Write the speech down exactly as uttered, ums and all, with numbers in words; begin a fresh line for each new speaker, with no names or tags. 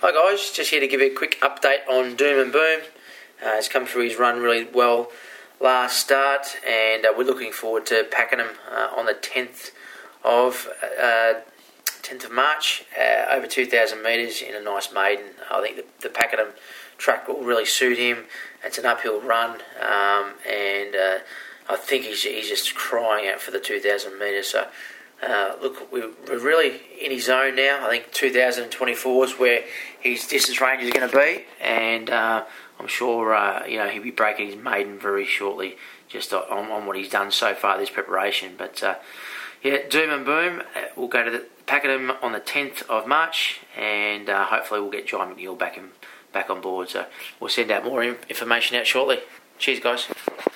Hi guys, just here to give you a quick update on Doom and Boom. Uh, he's come through his run really well last start, and uh, we're looking forward to Pakenham uh, on the tenth of uh, tenth of March, uh, over two thousand metres in a nice maiden. I think the, the Pakenham track will really suit him. It's an uphill run, um, and uh, I think he's, he's just crying out for the two thousand metres. So. Uh, look, we're really in his zone now. I think two thousand twenty-four is where his distance range is going to be, and uh, I'm sure uh, you know he'll be breaking his maiden very shortly, just on, on what he's done so far this preparation. But uh, yeah, Doom and Boom, uh, we'll go to the Pakenham on the tenth of March, and uh, hopefully we'll get John McNeil back in, back on board. So we'll send out more information out shortly. Cheers, guys.